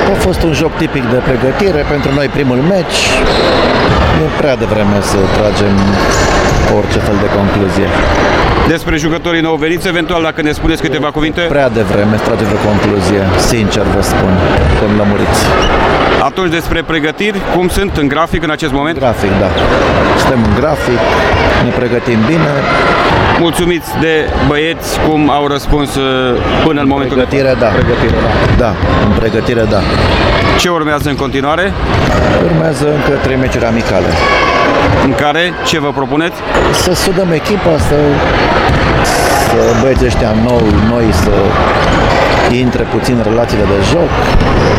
A fost un joc tipic de pregătire pentru noi, primul meci. E prea devreme să tragem orice fel de concluzie. Despre jucătorii nou veniți, eventual dacă ne spuneți câteva cuvinte? Prea devreme să tragem o concluzie, sincer vă spun, suntem lămuriți. Atunci despre pregătiri, cum sunt în grafic în acest moment? Grafic, da. Suntem în grafic, ne pregătim bine. Mulțumiți de băieți cum au răspuns până în momentul de Pregătire, da. pregătire, da. Da, în pregătire, da. Ce urmează în continuare? Urmează încă 3 meciuri amicale. În care ce vă propuneți? Să sudăm echipa, să băieții ăștia noi să intre puțin în relațiile de joc.